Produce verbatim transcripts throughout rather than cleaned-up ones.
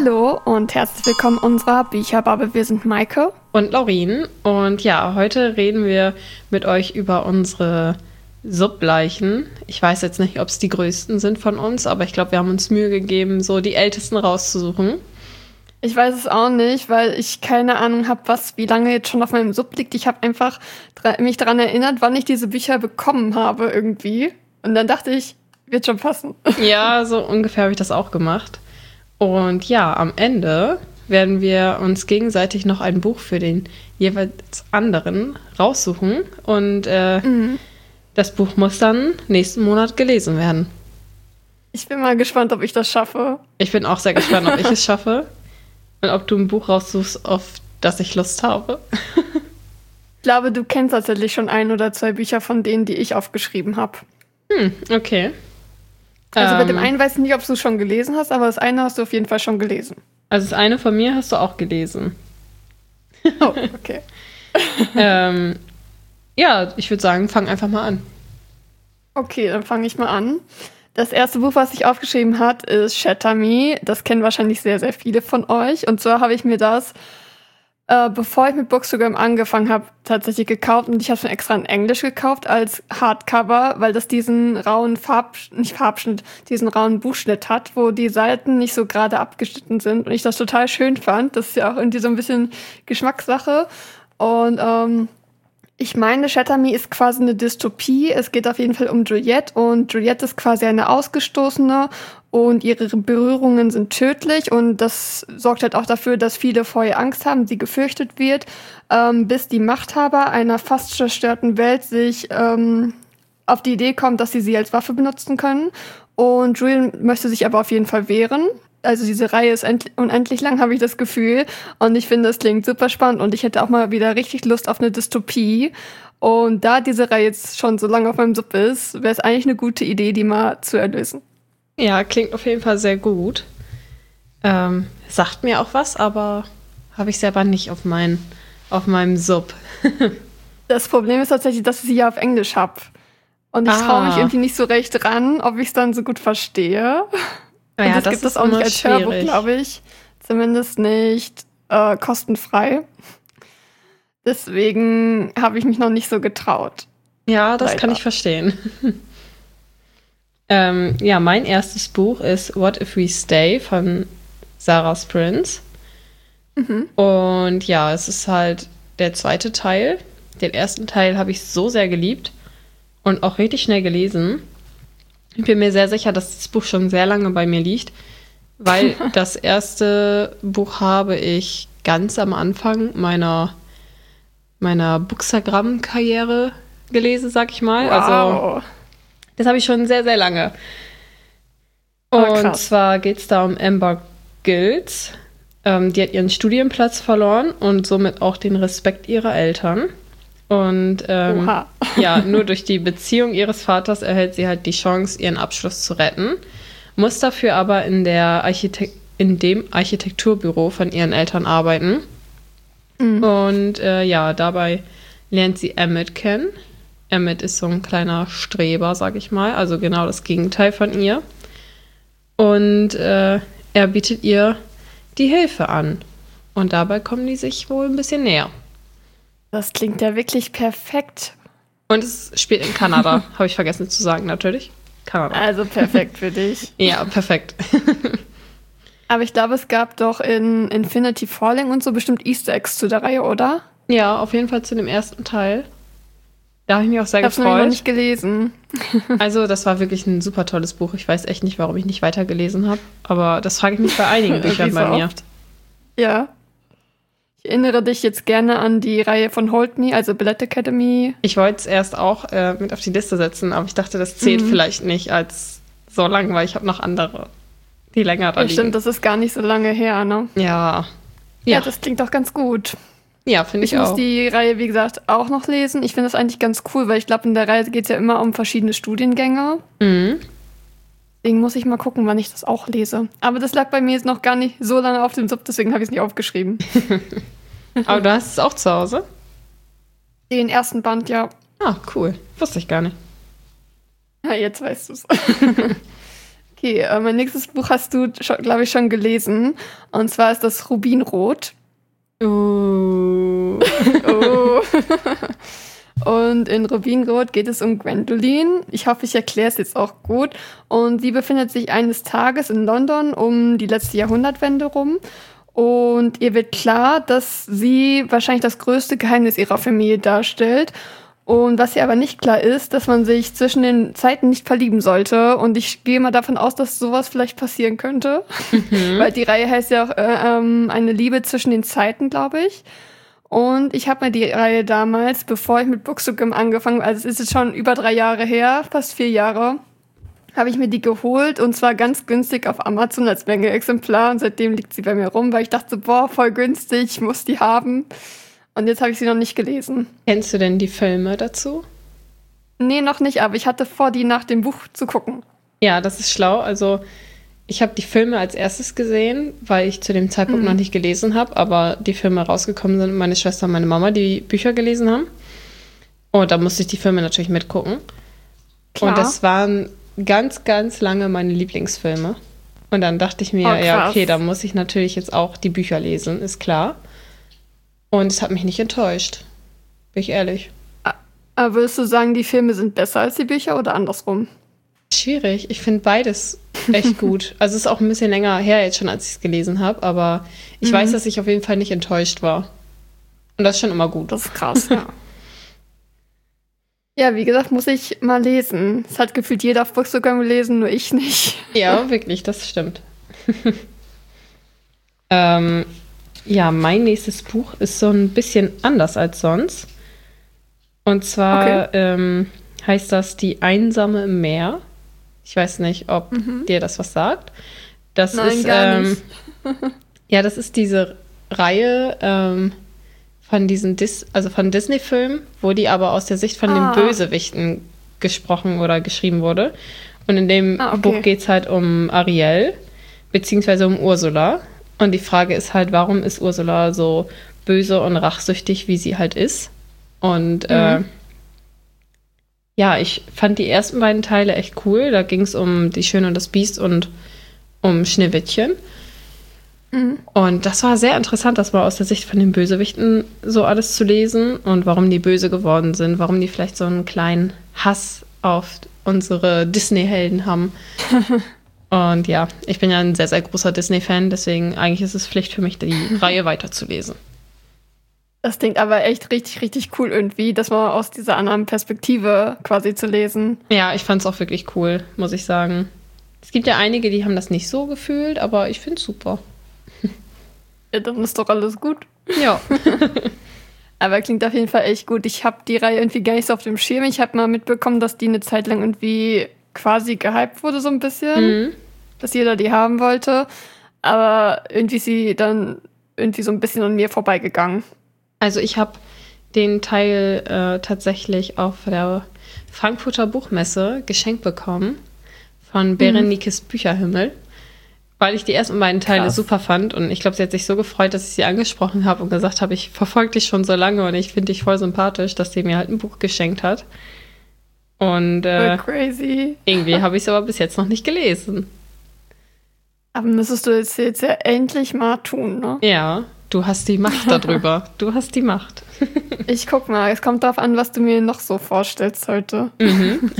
Hallo und herzlich willkommen unserer Bücherbubble. Wir sind Maike und Laurin und ja, heute reden wir mit euch über unsere Subbleichen. Ich weiß jetzt nicht, ob es die größten sind von uns, aber ich glaube, wir haben uns Mühe gegeben, so die ältesten rauszusuchen. Ich weiß es auch nicht, weil ich keine Ahnung habe, was wie lange jetzt schon auf meinem Sub liegt. Ich habe einfach dra- mich daran erinnert, wann ich diese Bücher bekommen habe irgendwie. Und dann dachte ich, wird schon passen. Ja, so ungefähr habe ich das auch gemacht. Und ja, am Ende werden wir uns gegenseitig noch ein Buch für den jeweils anderen raussuchen. Und äh, mhm. das Buch muss dann nächsten Monat gelesen werden. Ich bin mal gespannt, ob ich das schaffe. Ich bin auch sehr gespannt, ob ich es schaffe. Und ob du ein Buch raussuchst, auf das ich Lust habe. Ich glaube, du kennst tatsächlich schon ein oder zwei Bücher von denen, die ich aufgeschrieben habe. Hm, okay. Also ähm, bei dem einen weiß ich nicht, ob du es schon gelesen hast, aber das eine hast du auf jeden Fall schon gelesen. Also das eine von mir hast du auch gelesen. Oh, okay. ähm, ja, ich würde sagen, fang einfach mal an. Okay, dann fange ich mal an. Das erste Buch, was ich aufgeschrieben habe, ist Shatter Me. Das kennen wahrscheinlich sehr, sehr viele von euch. Und zwar habe ich mir das, äh, bevor ich mit Bookstagram angefangen habe, tatsächlich gekauft. Und ich habe es mir extra in Englisch gekauft als Hardcover, weil das diesen rauen Farb, nicht Farbschnitt, diesen rauen Buchschnitt hat, wo die Seiten nicht so gerade abgeschnitten sind. Und ich das total schön fand. Das ist ja auch irgendwie so ein bisschen Geschmackssache. Und ähm, ich meine, Shatter Me ist quasi eine Dystopie. Es geht auf jeden Fall um Juliette und Juliette ist quasi eine Ausgestoßene und ihre Berührungen sind tödlich und das sorgt halt auch dafür, dass viele vor ihr Angst haben, sie gefürchtet wird, ähm, bis die Machthaber einer fast zerstörten Welt sich ähm, auf die Idee kommen, dass sie sie als Waffe benutzen können. Und Juliette möchte sich aber auf jeden Fall wehren. Also diese Reihe ist end- unendlich lang, habe ich das Gefühl. Und ich finde, das klingt super spannend. Und ich hätte auch mal wieder richtig Lust auf eine Dystopie. Und da diese Reihe jetzt schon so lange auf meinem Sub ist, wäre es eigentlich eine gute Idee, die mal zu erlösen. Ja, klingt auf jeden Fall sehr gut. Ähm, sagt mir auch was, aber habe ich selber nicht auf, mein, auf meinem Sub. Das Problem ist tatsächlich, dass ich sie ja auf Englisch habe. Und ich ah. traue mich irgendwie nicht so recht ran, ob ich es dann so gut verstehe. Und ja, das gibt es auch nicht als schwierig. Hörbuch, glaube ich. Zumindest nicht äh, kostenfrei. Deswegen habe ich mich noch nicht so getraut. Ja, das Leider. Kann ich verstehen. ähm, ja, mein erstes Buch ist What If We Stay von Sarah Sprins. Mhm. Und ja, es ist halt der zweite Teil. Den ersten Teil habe ich so sehr geliebt und auch richtig schnell gelesen. Ich bin mir sehr sicher, dass das Buch schon sehr lange bei mir liegt, weil das erste Buch habe ich ganz am Anfang meiner, meiner Bookstagram-Karriere gelesen, sag ich mal. Wow. Also das habe ich schon sehr, sehr lange. Und oh, zwar geht es da um Amber Gills. Ähm, die hat ihren Studienplatz verloren und somit auch den Respekt ihrer Eltern. Und ähm, ja, nur durch die Beziehung ihres Vaters erhält sie halt die Chance, ihren Abschluss zu retten, muss dafür aber in, der Architekt- in dem Architekturbüro von ihren Eltern arbeiten. Mhm. Und äh, ja, dabei lernt sie Emmett kennen. Emmett ist so ein kleiner Streber, sag ich mal, also genau das Gegenteil von ihr. Und äh, er bietet ihr die Hilfe an. Und dabei kommen die sich wohl ein bisschen näher. Das klingt ja wirklich perfekt. Und es spielt in Kanada, habe ich vergessen zu sagen, natürlich. Kanada. Also perfekt für dich. Ja, perfekt. Aber ich glaube, es gab doch in Infinity Falling und so bestimmt Easter Eggs zu der Reihe, oder? Ja, auf jeden Fall zu dem ersten Teil. Da habe ich mich auch sehr ich gefreut. Ich habe es noch nicht gelesen. Also das war wirklich ein super tolles Buch. Ich weiß echt nicht, warum ich nicht weitergelesen habe. Aber das frage ich mich bei einigen Büchern bei mir. Oft. Ja. Ich erinnere dich jetzt gerne an die Reihe von Hold Me, also Ballet Academy. Ich wollte es erst auch äh, mit auf die Liste setzen, aber ich dachte, das zählt mhm. vielleicht nicht als so lang, weil ich habe noch andere, die länger da ja, liegen. Stimmt, das ist gar nicht so lange her, ne? Ja. Ja, ja das klingt doch ganz gut. Ja, finde ich, ich auch. Ich muss die Reihe, wie gesagt, auch noch lesen. Ich finde das eigentlich ganz cool, weil ich glaube, in der Reihe geht es ja immer um verschiedene Studiengänge. Mhm. Deswegen muss ich mal gucken, wann ich das auch lese. Aber das lag bei mir jetzt noch gar nicht so lange auf dem Sub, deswegen habe ich es nicht aufgeschrieben. Aber du hast es auch zu Hause? Den ersten Band, ja. Ah, cool. Wusste ich gar nicht. Ja, jetzt weißt du es. Okay, äh, mein nächstes Buch hast du, glaube ich, schon gelesen. Und zwar ist das Rubinrot. Uh. Oh. Und in Rubinrot geht es um Gwendoline. Ich hoffe, ich erkläre es jetzt auch gut. Und sie befindet sich eines Tages in London um die letzte Jahrhundertwende rum. Und ihr wird klar, dass sie wahrscheinlich das größte Geheimnis ihrer Familie darstellt. Und was ihr aber nicht klar ist, dass man sich zwischen den Zeiten nicht verlieben sollte. Und ich gehe mal davon aus, dass sowas vielleicht passieren könnte. Mhm. Weil die Reihe heißt ja auch äh, ähm, eine Liebe zwischen den Zeiten, glaube ich. Und ich habe mir die Reihe damals, bevor ich mit Booksuggum angefangen habe, also es ist jetzt schon über drei Jahre her, fast vier Jahre, habe ich mir die geholt und zwar ganz günstig auf Amazon als Menge-Exemplar. Und seitdem liegt sie bei mir rum, weil ich dachte, boah, voll günstig, ich muss die haben. Und jetzt habe ich sie noch nicht gelesen. Kennst du denn die Filme dazu? Nee, noch nicht, aber ich hatte vor, die nach dem Buch zu gucken. Ja, das ist schlau. Also ich habe die Filme als erstes gesehen, weil ich zu dem Zeitpunkt mhm. noch nicht gelesen habe, aber die Filme rausgekommen sind und meine Schwester und meine Mama die Bücher gelesen haben. Und da musste ich die Filme natürlich mitgucken. Klar. Und das waren ganz, ganz lange meine Lieblingsfilme. Und dann dachte ich mir, oh, ja, okay, da muss ich natürlich jetzt auch die Bücher lesen, ist klar. Und es hat mich nicht enttäuscht, bin ich ehrlich. Aber würdest du sagen, die Filme sind besser als die Bücher oder andersrum? Schwierig. Ich finde beides echt gut. Also es ist auch ein bisschen länger her jetzt schon, als ich es gelesen habe, aber ich mhm. weiß, dass ich auf jeden Fall nicht enttäuscht war. Und das ist schon immer gut. Das ist krass, ja. Ja, wie gesagt, muss ich mal lesen. Es hat gefühlt jeder auf Booksuggum gelesen, nur ich nicht. Ja, wirklich, das stimmt. ähm, ja, mein nächstes Buch ist so ein bisschen anders als sonst. Und zwar okay. ähm, heißt das Die Einsame im Meer. Ich weiß nicht, ob mhm. dir das was sagt. Das Nein, ist gar ähm, nicht. ja, das ist diese Reihe ähm, von diesen Dis also von Disney-Filmen, wo die aber aus der Sicht von ah. den Bösewichten gesprochen oder geschrieben wurde. Und in dem ah, okay. Buch geht es halt um Ariel, beziehungsweise um Ursula. Und die Frage ist halt, warum ist Ursula so böse und rachsüchtig, wie sie halt ist? Und mhm. äh, ja, ich fand die ersten beiden Teile echt cool. Da ging es um Die Schöne und das Biest und um Schneewittchen. Mhm. Und das war sehr interessant, das mal aus der Sicht von den Bösewichten so alles zu lesen und warum die böse geworden sind, warum die vielleicht so einen kleinen Hass auf unsere Disney-Helden haben. Und ja, ich bin ja ein sehr, sehr großer Disney-Fan, deswegen eigentlich ist es Pflicht für mich, die Reihe weiterzulesen. Das klingt aber echt richtig, richtig cool irgendwie, das mal aus dieser anderen Perspektive quasi zu lesen. Ja, ich fand es auch wirklich cool, muss ich sagen. Es gibt ja einige, die haben das nicht so gefühlt, aber ich finde es super. Ja, dann ist doch alles gut. Ja. Aber klingt auf jeden Fall echt gut. Ich habe die Reihe irgendwie gar nicht so auf dem Schirm. Ich habe mal mitbekommen, dass die eine Zeit lang irgendwie quasi gehypt wurde, so ein bisschen. Mhm. Dass jeder die haben wollte. Aber irgendwie ist sie dann irgendwie so ein bisschen an mir vorbeigegangen. Also ich habe den Teil äh, tatsächlich auf der Frankfurter Buchmesse geschenkt bekommen von Berenikes mhm. Bücherhimmel, weil ich die ersten beiden Teile Krass. super fand. Und ich glaube, sie hat sich so gefreut, dass ich sie angesprochen habe und gesagt habe, ich verfolge dich schon so lange und ich finde dich voll sympathisch, dass sie mir halt ein Buch geschenkt hat. Und äh, crazy. irgendwie habe ich es aber bis jetzt noch nicht gelesen. Aber müsstest du jetzt, jetzt ja endlich mal tun, ne? Ja, du hast die Macht darüber. Du hast die Macht. Ich guck mal, es kommt darauf an, was du mir noch so vorstellst heute. Mhm.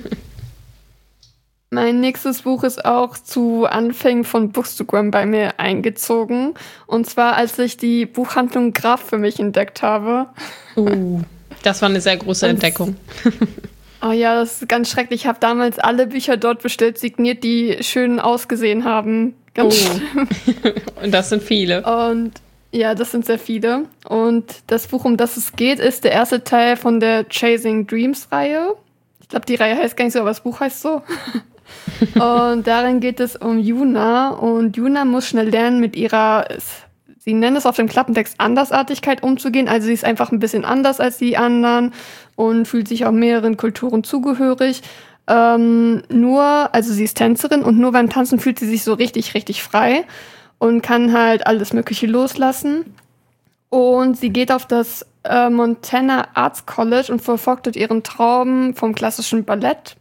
Mein nächstes Buch ist auch zu Anfängen von Booksuggum bei mir eingezogen. Und zwar, als ich die Buchhandlung Graf für mich entdeckt habe. Uh, das war eine sehr große Und, Entdeckung. Oh ja, das ist ganz schrecklich. Ich habe damals alle Bücher dort bestellt, signiert, die schön ausgesehen haben. Ganz oh. schlimm. Und das sind viele. Und ja, das sind sehr viele. Und das Buch, um das es geht, ist der erste Teil von der Chasing Dreams-Reihe. Ich glaube, die Reihe heißt gar nicht so, aber das Buch heißt so. Und darin geht es um Yuna. Und Yuna muss schnell lernen, mit ihrer, sie nennen es auf dem Klappentext, Andersartigkeit umzugehen. Also sie ist einfach ein bisschen anders als die anderen und fühlt sich auch mehreren Kulturen zugehörig. Ähm, nur, also sie ist Tänzerin und nur beim Tanzen fühlt sie sich so richtig, richtig frei und kann halt alles Mögliche loslassen. Und sie geht auf das äh, Montana Arts College und verfolgt dort ihren Traum vom klassischen Ballett.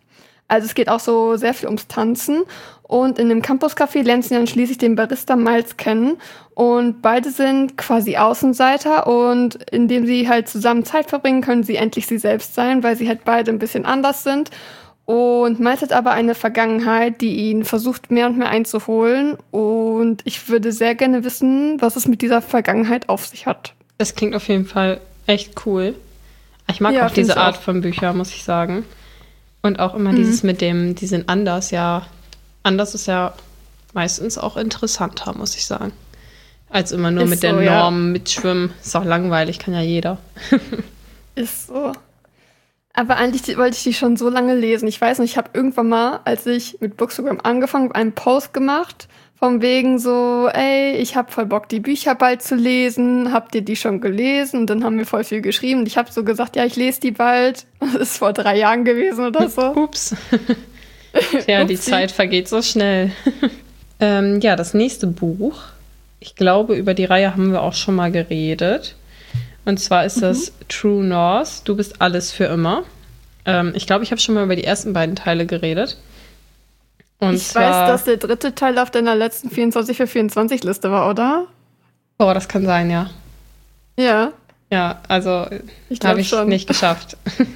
Also es geht auch so sehr viel ums Tanzen. Und in dem Campus-Café lernt sie dann schließlich den Barista Miles kennen. Und beide sind quasi Außenseiter. Und indem sie halt zusammen Zeit verbringen, können sie endlich sie selbst sein, weil sie halt beide ein bisschen anders sind. Und Miles hat aber eine Vergangenheit, die ihn versucht, mehr und mehr einzuholen. Und ich würde sehr gerne wissen, was es mit dieser Vergangenheit auf sich hat. Das klingt auf jeden Fall echt cool. Ich mag ja, auch diese Art auch. von Büchern, muss ich sagen. Und auch immer mhm. dieses mit dem, die sind anders, ja. Anders ist ja meistens auch interessanter, muss ich sagen. Als immer nur ist mit so, den Normen ja. mitschwimmen. Ist auch langweilig, kann ja jeder. Ist so. Aber eigentlich wollte ich die schon so lange lesen. Ich weiß nicht, ich habe irgendwann mal, als ich mit Bookstagram angefangen habe, einen Post gemacht, von wegen so, ey, ich habe voll Bock, die Bücher bald zu lesen. Habt ihr die schon gelesen? Und dann haben wir voll viel geschrieben. Und ich habe so gesagt, ja, ich lese die bald. Das ist vor drei Jahren gewesen oder so. Ups. Ja, die Zeit vergeht so schnell. ähm, ja, das nächste Buch. Ich glaube, über die Reihe haben wir auch schon mal geredet. Und zwar ist das mhm. True North. Du bist alles für immer. Ähm, ich glaube, ich habe schon mal über die ersten beiden Teile geredet. Und ich zwar, weiß, dass der dritte Teil auf deiner letzten vierundzwanzig für vierundzwanzig Liste war, oder? Oh, das kann sein, ja. Ja. Ja, also habe ich schon. nicht geschafft.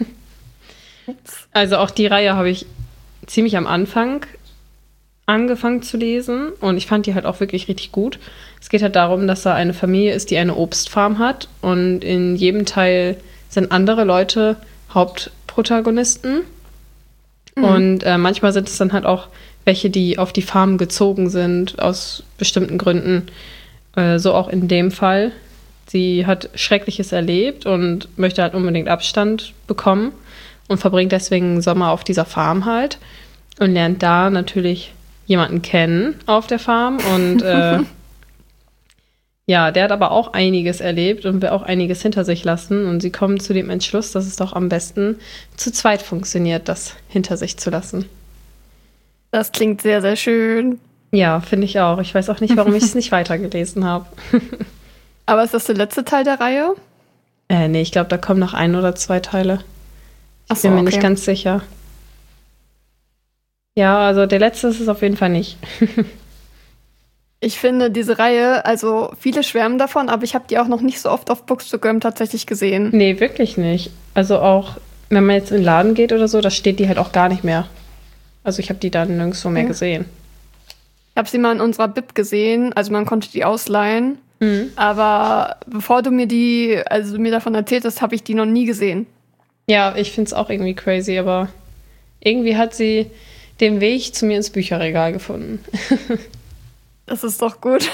Also auch die Reihe habe ich ziemlich am Anfang angefangen zu lesen und ich fand die halt auch wirklich richtig gut. Es geht halt darum, dass da eine Familie ist, die eine Obstfarm hat und in jedem Teil sind andere Leute Hauptprotagonisten. Mhm. Und äh, manchmal sind es dann halt auch welche, die auf die Farm gezogen sind aus bestimmten Gründen. Äh, so auch in dem Fall. Sie hat Schreckliches erlebt und möchte halt unbedingt Abstand bekommen und verbringt deswegen einen Sommer auf dieser Farm halt und lernt da natürlich jemanden kennen auf der Farm. Und äh, ja, der hat aber auch einiges erlebt und will auch einiges hinter sich lassen. Und sie kommen zu dem Entschluss, dass es doch am besten zu zweit funktioniert, das hinter sich zu lassen. Das klingt sehr, sehr schön. Ja, finde ich auch. Ich weiß auch nicht, warum ich es nicht weitergelesen habe. Aber ist das der letzte Teil der Reihe? Äh, nee, ich glaube, da kommen noch ein oder zwei Teile. Ich Ach so, bin mir okay. nicht ganz sicher. Ja, also der letzte ist es auf jeden Fall nicht. Ich finde diese Reihe, also viele schwärmen davon, aber ich habe die auch noch nicht so oft auf Bookstagram tatsächlich gesehen. Nee, wirklich nicht. Also auch, wenn man jetzt in den Laden geht oder so, da steht die halt auch gar nicht mehr. Also ich habe die dann nirgendwo mehr ja. gesehen. Ich habe sie mal in unserer Bib gesehen, also man konnte die ausleihen. Mhm. Aber bevor du mir die, also mir davon erzählt hast, habe ich die noch nie gesehen. Ja, ich finde es auch irgendwie crazy, aber irgendwie hat sie den Weg zu mir ins Bücherregal gefunden. Das ist doch gut.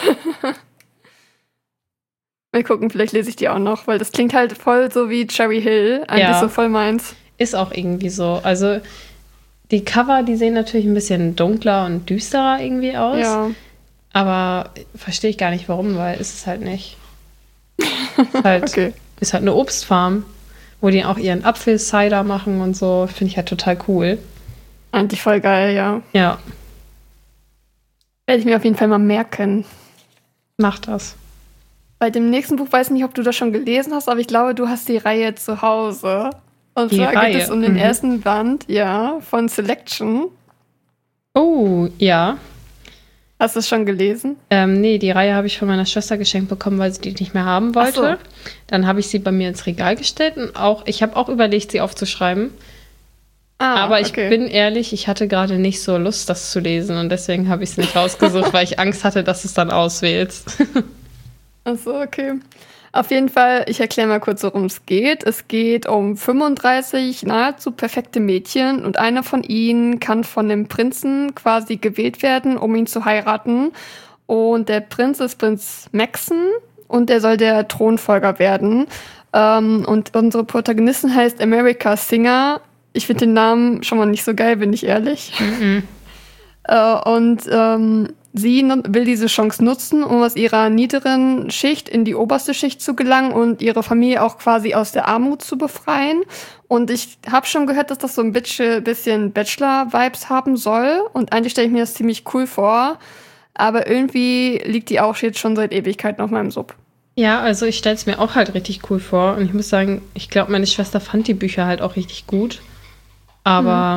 Mal gucken, vielleicht lese ich die auch noch, weil das klingt halt voll so wie Cherry Hill. Eigentlich ja, so voll meins. Ist auch irgendwie so. Also die Cover, die sehen natürlich ein bisschen dunkler und düsterer irgendwie aus. Ja. Aber verstehe ich gar nicht, warum, weil ist es halt nicht. Ist halt, okay. Ist halt eine Obstfarm, wo die auch ihren Apfelcider machen und so. Finde ich halt total cool. Eigentlich voll geil, ja. Ja. Werde ich mir auf jeden Fall mal merken. Mach das. Bei dem nächsten Buch weiß ich nicht, ob du das schon gelesen hast, aber ich glaube, du hast die Reihe zu Hause. Und die zwar Reihe. geht es um den mhm. ersten Band, ja, von Selection. Oh, ja. Hast du es schon gelesen? Ähm, nee, die Reihe habe ich von meiner Schwester geschenkt bekommen, weil sie die nicht mehr haben wollte. Ach so. Dann habe ich sie bei mir ins Regal gestellt und auch, ich habe auch überlegt, sie aufzuschreiben. Ah, aber ich okay. bin ehrlich, ich hatte gerade nicht so Lust, das zu lesen und deswegen habe ich es nicht rausgesucht, weil ich Angst hatte, dass du es dann auswählst. Ach so, okay. Auf jeden Fall, ich erkläre mal kurz, worum es geht. Es geht um fünfunddreißig nahezu perfekte Mädchen und eine von ihnen kann von dem Prinzen quasi gewählt werden, um ihn zu heiraten. Und der Prinz ist Prinz Maxon und er soll der Thronfolger werden. Ähm, und unsere Protagonistin heißt America Singer. Ich finde den Namen schon mal nicht so geil, bin ich ehrlich. Mhm. äh, und ähm, sie will diese Chance nutzen, um aus ihrer niederen Schicht in die oberste Schicht zu gelangen und ihre Familie auch quasi aus der Armut zu befreien. Und ich habe schon gehört, dass das so ein bisschen Bachelor-Vibes haben soll. Und eigentlich stelle ich mir das ziemlich cool vor. Aber irgendwie liegt die auch jetzt schon seit Ewigkeiten auf meinem Sub. Ja, also ich stelle es mir auch halt richtig cool vor. Und ich muss sagen, ich glaube, meine Schwester fand die Bücher halt auch richtig gut. Aber mhm.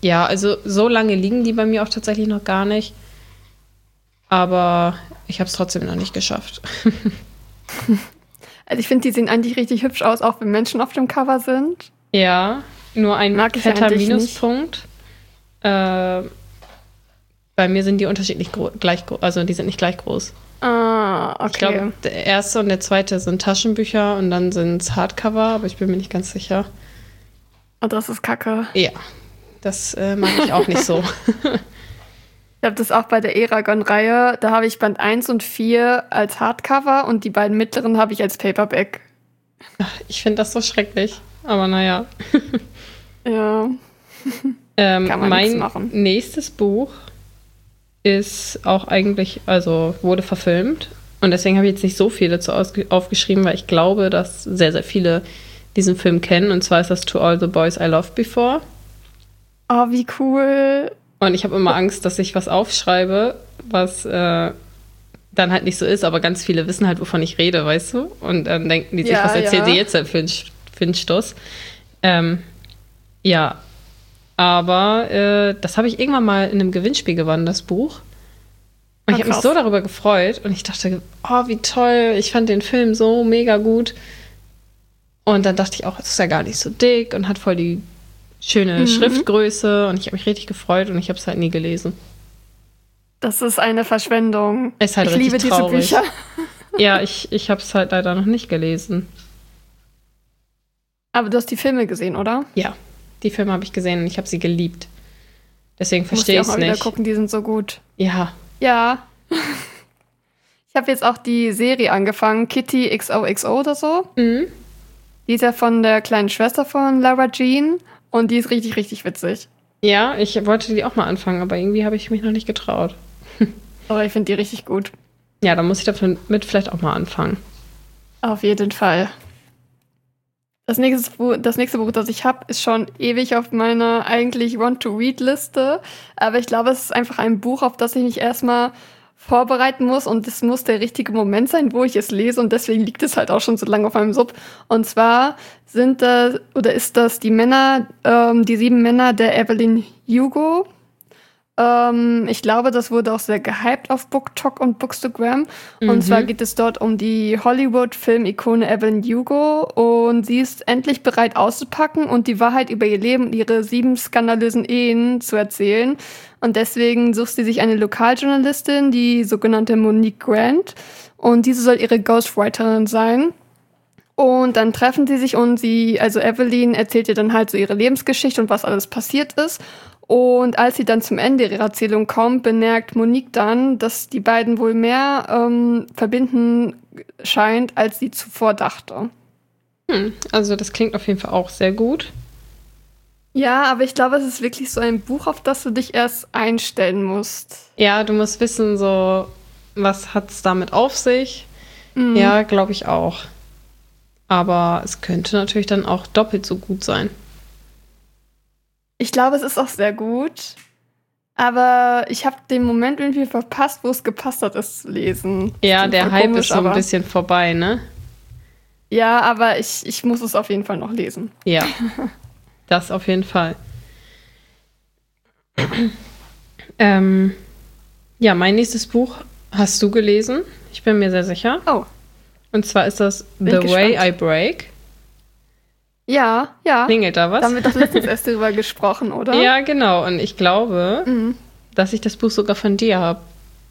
ja, also so lange liegen die bei mir auch tatsächlich noch gar nicht. Aber ich habe es trotzdem noch nicht geschafft. Also ich finde, die sehen eigentlich richtig hübsch aus, auch wenn Menschen auf dem Cover sind. Ja, nur ein Mag ich fetter eigentlich Minuspunkt. Äh, bei mir sind die unterschiedlich gro- gleich groß, also die sind nicht gleich groß. Ah, okay. Ich glaube, der erste und der zweite sind Taschenbücher und dann sind es Hardcover, aber ich bin mir nicht ganz sicher. Und das ist kacke. Ja, das äh, mag ich auch nicht so. Ich habe das auch bei der Eragon-Reihe. Da habe ich Band eins und vier als Hardcover und die beiden mittleren habe ich als Paperback. Ich finde das so schrecklich, aber naja. Ja. ähm, Kann man mein nichts machen. nächstes Buch ist auch eigentlich, also wurde verfilmt. Und deswegen habe ich jetzt nicht so viel dazu ausge- aufgeschrieben, weil ich glaube, dass sehr, sehr viele diesen Film kennen. Und zwar ist das To All the Boys I Loved Before. Oh, wie cool. Und ich habe immer Angst, dass ich was aufschreibe, was äh, dann halt nicht so ist. Aber ganz viele wissen halt, wovon ich rede, weißt du? Und dann denken die sich, Ja, was erzählt ja. sie jetzt für einen für einen Stoß? Ähm, ja, aber äh, das habe ich irgendwann mal in einem Gewinnspiel gewonnen, das Buch. Und Ah, ich habe mich krass. so darüber gefreut und ich dachte, oh, wie toll, ich fand den Film so mega gut. Und dann dachte ich auch, es ist ja gar nicht so dick und hat voll die schöne Mhm. Schriftgröße und ich habe mich richtig gefreut und ich habe es halt nie gelesen. Das ist eine Verschwendung. Ist halt ich richtig liebe diese traurig. Bücher. Ja, ich, ich habe es halt leider noch nicht gelesen. Aber du hast die Filme gesehen, oder? Ja, die Filme habe ich gesehen und ich habe sie geliebt. Deswegen Muss verstehe ich ich auch es mal wieder nicht. gucken, die sind so gut. Ja, Ja. Ich habe jetzt auch die Serie angefangen, Kitty X O X O oder so. mhm. Die ist ja von der kleinen Schwester von Lara Jean und die ist richtig, richtig witzig. Ja, ich wollte die auch mal anfangen, aber irgendwie habe ich mich noch nicht getraut. Aber ich finde die richtig gut. Ja, dann muss ich damit vielleicht auch mal anfangen. Auf jeden Fall. Das nächste, Buch, das nächste Buch, das ich habe, ist schon ewig auf meiner eigentlich Want-to-Read-Liste. Aber ich glaube, es ist einfach ein Buch, auf das ich mich erstmal vorbereiten muss. Und es muss der richtige Moment sein, wo ich es lese. Und deswegen liegt es halt auch schon so lange auf meinem Sub. Und zwar sind das, oder ist das die Männer, ähm, die sieben Männer der Evelyn Hugo. Ähm, ich glaube, das wurde auch sehr gehypt auf BookTok und Bookstagram. Mhm. Und zwar geht es dort um die Hollywood-Film-Ikone Evelyn Hugo. Und sie ist endlich bereit auszupacken und die Wahrheit über ihr Leben und ihre sieben skandalösen Ehen zu erzählen. Und deswegen sucht sie sich eine Lokaljournalistin, die sogenannte Monique Grant. Und diese soll ihre Ghostwriterin sein. Und dann treffen sie sich und sie, also Evelyn, erzählt ihr dann halt so ihre Lebensgeschichte und was alles passiert ist. Und als sie dann zum Ende ihrer Erzählung kommt, bemerkt Monique dann, dass die beiden wohl mehr ähm, verbinden scheint, als sie zuvor dachte. Hm, also das klingt auf jeden Fall auch sehr gut. Ja, aber ich glaube, es ist wirklich so ein Buch, auf das du dich erst einstellen musst. Ja, du musst wissen, so, was hat es damit auf sich? Mhm. Ja, glaube ich auch. Aber es könnte natürlich dann auch doppelt so gut sein. Ich glaube, es ist auch sehr gut. Aber ich habe den Moment irgendwie verpasst, wo es gepasst hat, es zu lesen. Das Ja, klingt der voll Hype komisch, ist so aber- ein bisschen vorbei, ne? Ja, aber ich, ich muss es auf jeden Fall noch lesen. Ja, das auf jeden Fall. ähm, ja, mein nächstes Buch hast du gelesen. Ich bin mir sehr sicher. Oh. Und zwar ist das Bin The Way gespannt. I Break. Ja, ja. Klingelt da was? Da haben wir doch letztens erst drüber gesprochen, oder? Ja, genau. Und ich glaube, Mhm. dass ich das Buch sogar von dir habe.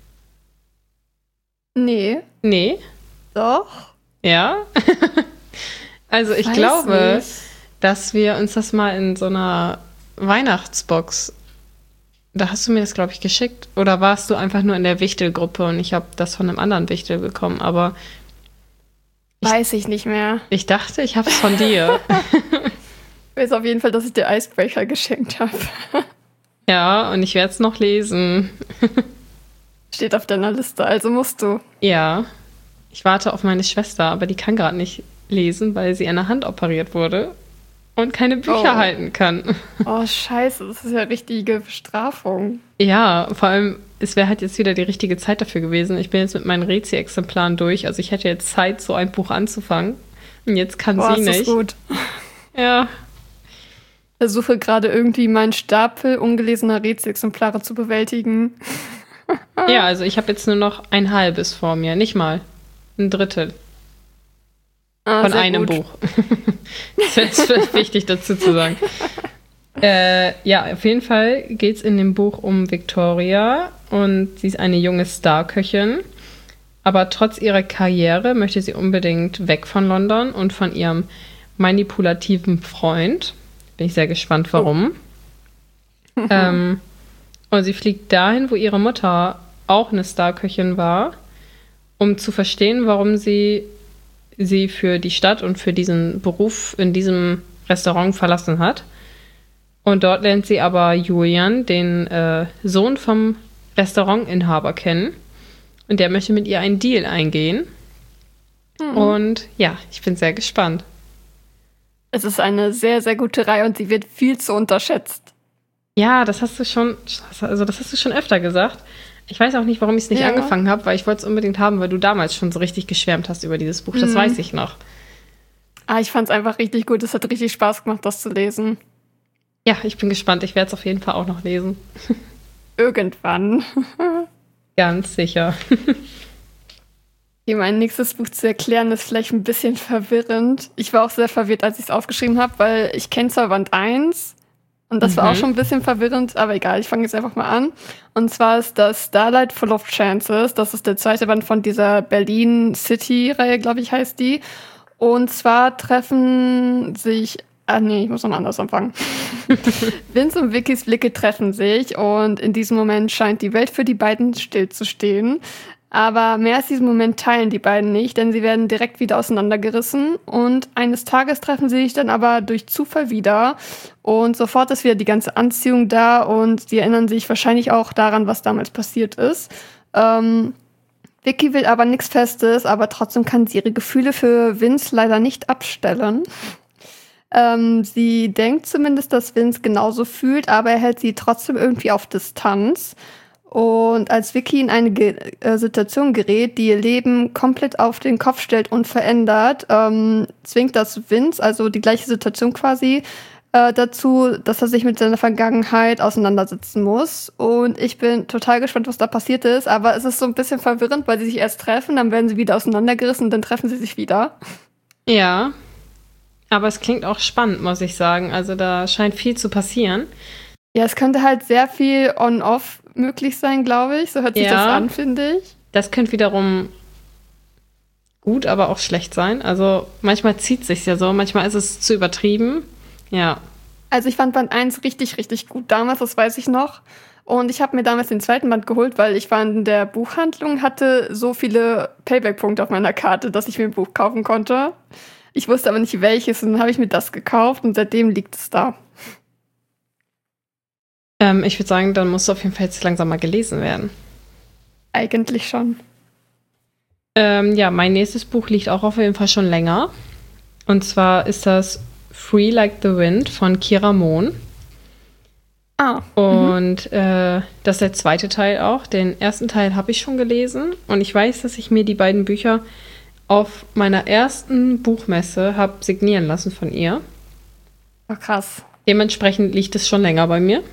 Nee, Nee? doch. Ja? also ich Weiß glaube, nicht. dass wir uns das mal in so einer Weihnachtsbox, da hast du mir das, glaube ich, geschickt. Oder warst du einfach nur in der Wichtelgruppe und ich habe das von einem anderen Wichtel bekommen. Aber Weiß ich nicht mehr. ich dachte, ich habe es von dir. Ich weiß auf jeden Fall, dass ich dir Icebreaker geschenkt habe. Ja, und ich werde es noch lesen. Steht auf deiner Liste, also musst du. Ja, ich warte auf meine Schwester, aber die kann gerade nicht lesen, weil sie an der Hand operiert wurde und keine Bücher Oh. halten kann. Oh, scheiße, das ist ja richtige Bestrafung. Ja, vor allem, es wäre halt jetzt wieder die richtige Zeit dafür gewesen. Ich bin jetzt mit meinen Rezi-Exemplaren durch, also ich hätte jetzt Zeit, so ein Buch anzufangen. Und jetzt kann Boah, sie ist das nicht. gut. Ja. versuche gerade irgendwie meinen Stapel ungelesener Rätselexemplare zu bewältigen. Ja, also ich habe jetzt nur noch ein halbes vor mir, nicht mal ein Drittel ah, von einem gut. Buch. Das ist wichtig dazu zu sagen. äh, ja, auf jeden Fall geht es in dem Buch um Victoria und sie ist eine junge Starköchin, aber trotz ihrer Karriere möchte sie unbedingt weg von London und von ihrem manipulativen Freund. Bin ich sehr gespannt, warum. Oh. ähm, Und sie fliegt dahin, wo ihre Mutter auch eine Starköchin war, um zu verstehen, warum sie sie für die Stadt und für diesen Beruf in diesem Restaurant verlassen hat. Und dort lernt sie aber Julian, den äh, Sohn vom Restaurantinhaber, kennen. Und der möchte mit ihr einen Deal eingehen. Mhm. Und ja, ich bin sehr gespannt. Es ist eine sehr, sehr gute Reihe und sie wird viel zu unterschätzt. Ja, das hast du schon, also das hast du schon öfter gesagt. Ich weiß auch nicht, warum ich es nicht ja. angefangen habe, weil ich wollte es unbedingt haben, weil du damals schon so richtig geschwärmt hast über dieses Buch. Das mhm. weiß ich noch. Ah, ich fand es einfach richtig gut. Es hat richtig Spaß gemacht, das zu lesen. Ja, ich bin gespannt. Ich werde es auf jeden Fall auch noch lesen. Irgendwann. Ganz sicher. Okay, mein nächstes Buch zu erklären ist vielleicht ein bisschen verwirrend. Ich war auch sehr verwirrt, als ich es aufgeschrieben habe, weil ich kenne zwar Band eins, und das mhm. war auch schon ein bisschen verwirrend, aber egal, ich fange jetzt einfach mal an. Und zwar ist das Starlight Full of Chances. Das ist der zweite Band von dieser Berlin City-Reihe, glaube ich, heißt die. Und zwar treffen sich... Ah nee, ich muss noch mal anders anfangen. Vince und Vickys Blicke treffen sich und in diesem Moment scheint die Welt für die beiden stillzustehen. Aber mehr als diesen Moment teilen die beiden nicht, denn sie werden direkt wieder auseinandergerissen. Und eines Tages treffen sie sich dann aber durch Zufall wieder. Und sofort ist wieder die ganze Anziehung da und sie erinnern sich wahrscheinlich auch daran, was damals passiert ist. Ähm, Vicky will aber nichts Festes, aber trotzdem kann sie ihre Gefühle für Vince leider nicht abstellen. Ähm, sie denkt zumindest, dass Vince genauso fühlt, aber er hält sie trotzdem irgendwie auf Distanz. Und als Vicky in eine Ge- äh, Situation gerät, die ihr Leben komplett auf den Kopf stellt und verändert, ähm, zwingt das Vince, also die gleiche Situation quasi, äh, dazu, dass er sich mit seiner Vergangenheit auseinandersetzen muss. Und ich bin total gespannt, was da passiert ist. Aber es ist so ein bisschen verwirrend, weil sie sich erst treffen, dann werden sie wieder auseinandergerissen und dann treffen sie sich wieder. Ja, aber es klingt auch spannend, muss ich sagen. Also da scheint viel zu passieren. Ja, es könnte halt sehr viel on-off möglich sein, glaube ich. So hört sich ja, das an, finde ich. Das könnte wiederum gut, aber auch schlecht sein. Also manchmal zieht es sich ja so, manchmal ist es zu übertrieben. Ja. Also ich fand Band eins richtig, richtig gut damals, das weiß ich noch. Und ich habe mir damals den zweiten Band geholt, weil ich war in der Buchhandlung, hatte so viele Payback-Punkte auf meiner Karte, dass ich mir ein Buch kaufen konnte. Ich wusste aber nicht welches und dann habe ich mir das gekauft und seitdem liegt es da. Ähm, ich würde sagen, dann muss auf jeden Fall jetzt langsam mal gelesen werden. Eigentlich schon. Ähm, ja, mein nächstes Buch liegt auch auf jeden Fall schon länger. Und zwar ist das Free Like the Wind von Kira Mohn. Ah. Und mhm. äh, das ist der zweite Teil auch. Den ersten Teil habe ich schon gelesen. Und ich weiß, dass ich mir die beiden Bücher auf meiner ersten Buchmesse habe signieren lassen von ihr. Oh, krass. Dementsprechend liegt es schon länger bei mir.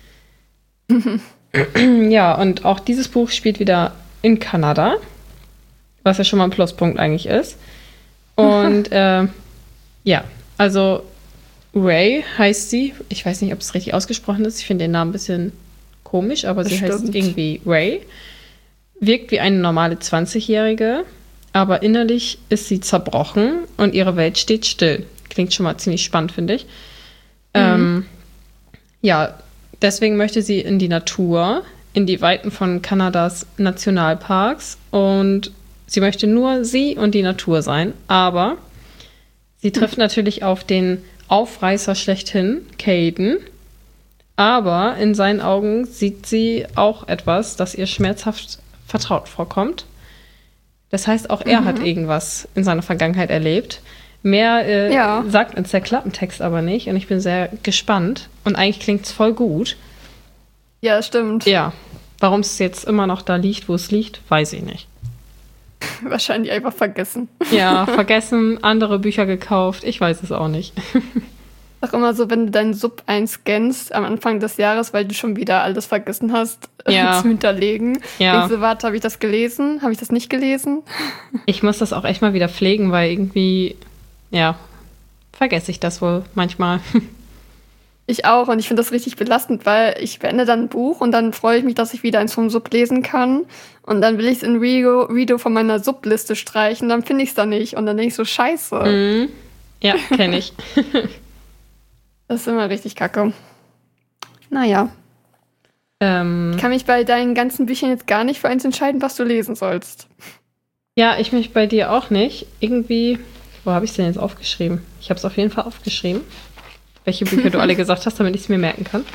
Ja, und auch dieses Buch spielt wieder in Kanada, was ja schon mal ein Pluspunkt eigentlich ist. Und äh, ja, also Ray heißt sie. Ich weiß nicht, ob es richtig ausgesprochen ist. Ich finde den Namen ein bisschen komisch, aber sie heißt irgendwie Ray. Wirkt wie eine normale zwanzigjährige, aber innerlich ist sie zerbrochen und ihre Welt steht still. Klingt schon mal ziemlich spannend, finde ich. Mhm. Ähm, ja, deswegen möchte sie in die Natur, in die Weiten von Kanadas Nationalparks und sie möchte nur sie und die Natur sein, aber sie trifft natürlich auf den Aufreißer schlechthin, Caden, aber in seinen Augen sieht sie auch etwas, das ihr schmerzhaft vertraut vorkommt. Das heißt, auch er mhm. hat irgendwas in seiner Vergangenheit erlebt. Mehr äh, ja. sagt uns der Klappentext aber nicht und ich bin sehr gespannt. Und eigentlich klingt es voll gut. Ja, stimmt. Ja, warum es jetzt immer noch da liegt, wo es liegt, weiß ich nicht. Wahrscheinlich einfach vergessen. Ja, vergessen, andere Bücher gekauft, ich weiß es auch nicht. Auch immer so, wenn du deinen Sub einscannst am Anfang des Jahres, weil du schon wieder alles vergessen hast ja. zu hinterlegen. Ja. Denkst du, warte, habe ich das gelesen? Habe ich das nicht gelesen? Ich muss das auch echt mal wieder pflegen, weil irgendwie, ja, vergesse ich das wohl manchmal. Ich auch und ich finde das richtig belastend, weil ich beende dann ein Buch und dann freue ich mich, dass ich wieder eins vom Sub lesen kann und dann will ich es in Redo, Redo von meiner Subliste streichen, dann finde ich es da nicht und dann denke ich so, scheiße. Mhm. Ja, kenne ich. Das ist immer richtig kacke. Naja. Ähm, ich kann mich bei deinen ganzen Büchern jetzt gar nicht für eins entscheiden, was du lesen sollst. Ja, ich mich bei dir auch nicht. Irgendwie, wo habe ich es denn jetzt aufgeschrieben? Ich habe es auf jeden Fall aufgeschrieben. Welche Bücher du alle gesagt hast, damit ich es mir merken kann.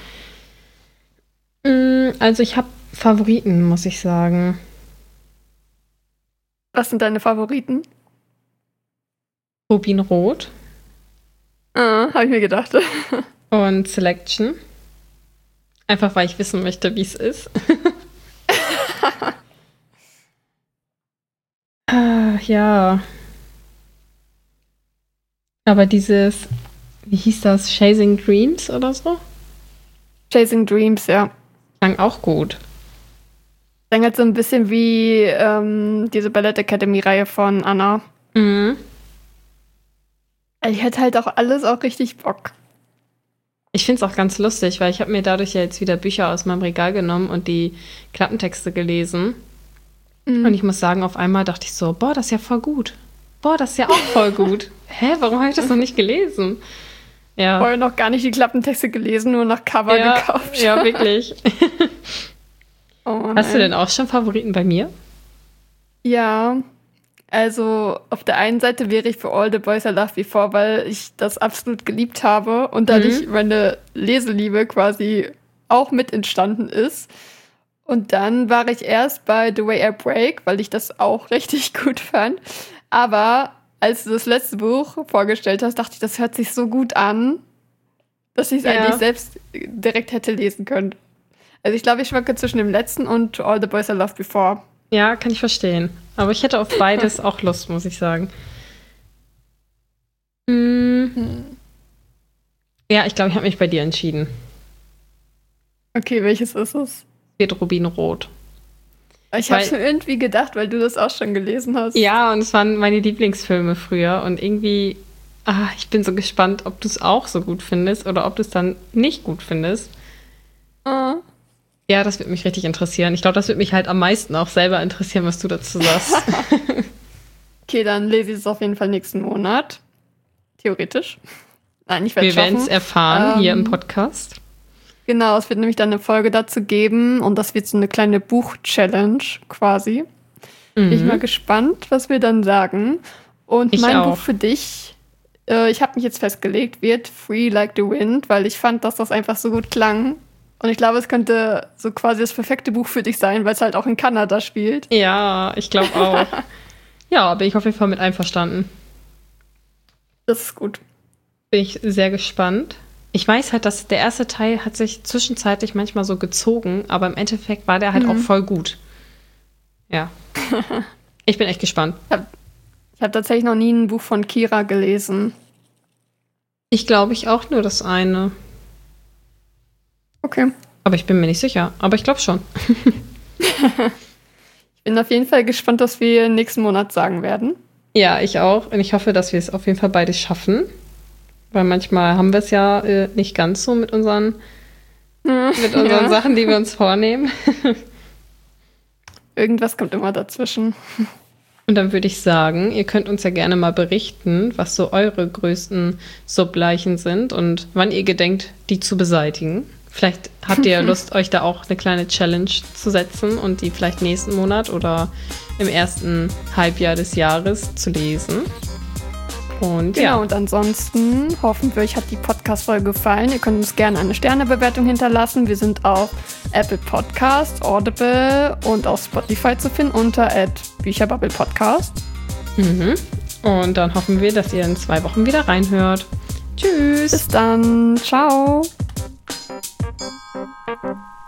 Also ich habe Favoriten, muss ich sagen. Was sind deine Favoriten? Rubinrot. Ah, habe ich mir gedacht. Und Selection. Einfach, weil ich wissen möchte, wie es ist. ah, ja. Aber dieses... Wie hieß das? Chasing Dreams oder so? Chasing Dreams, ja. Klang auch gut. Klang halt so ein bisschen wie ähm, diese Ballet Academy-Reihe von Anna. Mhm. Ich hätte halt auch alles auch richtig Bock. Ich finde es auch ganz lustig, weil ich habe mir dadurch ja jetzt wieder Bücher aus meinem Regal genommen und die Klappentexte gelesen. Mhm. Und ich muss sagen, auf einmal dachte ich so, boah, das ist ja voll gut. Boah, das ist ja auch voll gut. Hä, warum habe ich das noch nicht gelesen? Ja. Vorher noch gar nicht die Klappentexte gelesen, nur nach Cover ja, gekauft. Ja, wirklich. Oh, hast du denn auch schon Favoriten bei mir? Ja, also auf der einen Seite wäre ich für All the Boys I Loved Before, weil ich das absolut geliebt habe und dadurch mhm. meine Leseliebe quasi auch mit entstanden ist. Und dann war ich erst bei The Way I Break, weil ich das auch richtig gut fand. Aber als du das letzte Buch vorgestellt hast, dachte ich, das hört sich so gut an, dass ich es ja. eigentlich selbst direkt hätte lesen können. Also ich glaube, ich schwanke zwischen dem letzten und All the Boys I Loved Before. Ja, kann ich verstehen. Aber ich hätte auf beides auch Lust, muss ich sagen. Hm. Hm. Ja, ich glaube, ich habe mich bei dir entschieden. Okay, welches ist es? Wird Rubinrot. Ich habe es mir irgendwie gedacht, weil du das auch schon gelesen hast. Ja, und es waren meine Lieblingsfilme früher. Und irgendwie, ah, ich bin so gespannt, ob du es auch so gut findest oder ob du es dann nicht gut findest. Uh. Ja, das würde mich richtig interessieren. Ich glaube, das würde mich halt am meisten auch selber interessieren, was du dazu sagst. Okay, dann lese ich es auf jeden Fall nächsten Monat. Theoretisch. Nein, ich werde es schaffen. Wir werden es erfahren ähm, hier im Podcast. Genau, es wird nämlich dann eine Folge dazu geben und das wird so eine kleine Buch-Challenge quasi. Mhm. Bin ich mal gespannt, was wir dann sagen. Und ich mein auch. Buch für dich, äh, ich habe mich jetzt festgelegt, wird Free Like the Wind, weil ich fand, dass das einfach so gut klang. Und ich glaube, es könnte so quasi das perfekte Buch für dich sein, weil es halt auch in Kanada spielt. Ja, ich glaube auch. Ja, bin ich auf jeden Fall mit einverstanden. Das ist gut. Bin ich sehr gespannt. Ich weiß halt, dass der erste Teil hat sich zwischenzeitlich manchmal so gezogen, aber im Endeffekt war der halt mhm. auch voll gut. Ja. Ich bin echt gespannt. Ich habe hab tatsächlich noch nie ein Buch von Kira gelesen. Ich glaube, ich auch nur das eine. Okay. Aber ich bin mir nicht sicher. Aber ich glaube schon. Ich bin auf jeden Fall gespannt, was wir nächsten Monat sagen werden. Ja, ich auch. Und ich hoffe, dass wir es auf jeden Fall beide schaffen. Weil manchmal haben wir es ja äh, nicht ganz so mit unseren, mit unseren ja. Sachen, die wir uns vornehmen. Irgendwas kommt immer dazwischen. Und dann würde ich sagen, ihr könnt uns ja gerne mal berichten, was so eure größten Subleichen sind und wann ihr gedenkt, die zu beseitigen. Vielleicht habt ihr Lust, euch da auch eine kleine Challenge zu setzen und die vielleicht nächsten Monat oder im ersten Halbjahr des Jahres zu lesen. Und genau, ja. Und ansonsten hoffen wir, euch hat die Podcast-Folge gefallen. Ihr könnt uns gerne eine Sternebewertung hinterlassen. Wir sind auf Apple Podcast, Audible und auf Spotify zu finden unter Bücherbubble Podcast. Mhm. Und dann hoffen wir, dass ihr in zwei Wochen wieder reinhört. Tschüss. Bis dann. Ciao.